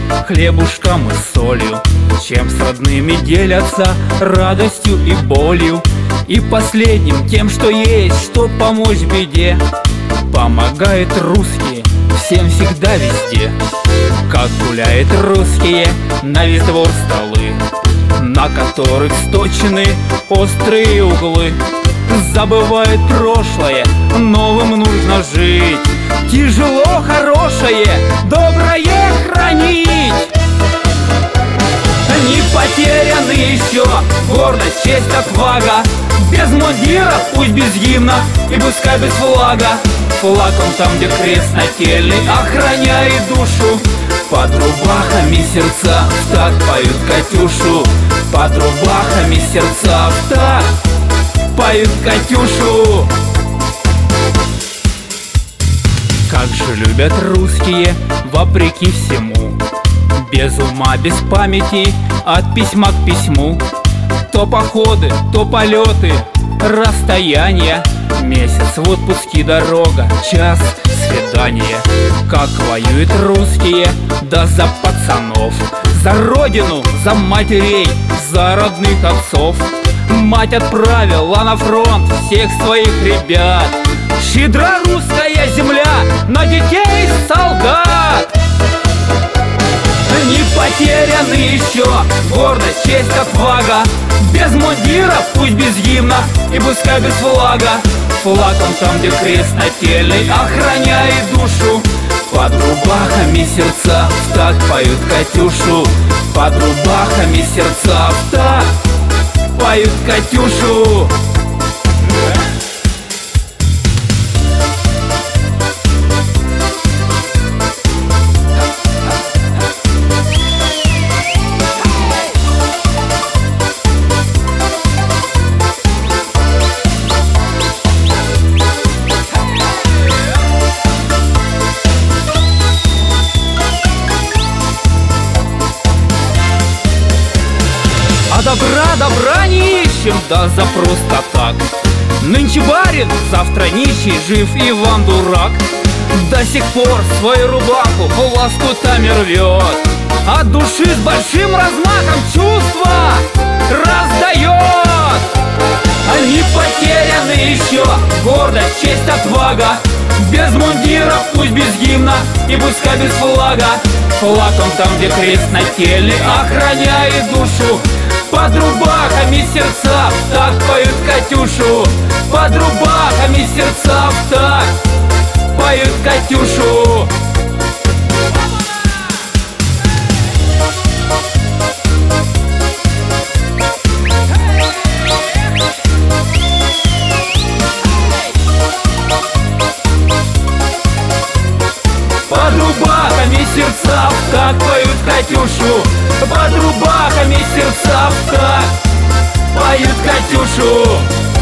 хлебушком и солью, чем с родными делятся радостью и болью. И последним тем, что есть, чтоб помочь в беде, помогает русские всем всегда везде. Как гуляют русские на весь двор столы, на которых сточены острые углы. Забывает прошлое, новым нужно жить, тяжело хорошее, доброе хранить. Не потеряны еще гордость, честь, отвага. Без мундира, пусть без гимна и пускай без флага. Флаг он там, где крест нательный охраняет душу. Под рубахами сердца в такт поют Катюшу. Под рубахами сердца в такт поют Катюшу. Как же любят русские, вопреки всему, без ума, без памяти, от письма к письму. То походы, то полеты, расстояния, месяц в отпуске дорога, час свидания. Как воюют русские, да за пацанов, за родину, за матерей, за родных отцов. Мать отправила на фронт всех своих ребят. Щедра русская земля на детей солдат. Не потеряны еще гордость, честь, отвага. Без мундира, пусть без гимна и пускай без флага. Флаг он там, где крест нательный охраняет душу. Под рубахами сердца в такт поют Катюшу. Под рубахами сердца в такт поют Катюшу. А добра не ищем, да за просто так. Нынче барин, завтра нищий, жив Иван дурак. До сих пор свою рубаху лоскутами рвет, от души с большим размахом чувства раздает. Они потеряны еще гордость, честь, отвага. Без мундира, пусть без гимна и пускай без флага. Флаг он там, где крест нательный охраняет душу. Под рубахами сердца в такт поют Катюшу. Под рубахами сердца в такт поют Катюшу. Под рубахами сердца в такт поют Катюшу. Под рубахами сердца в такт поют Катюшу.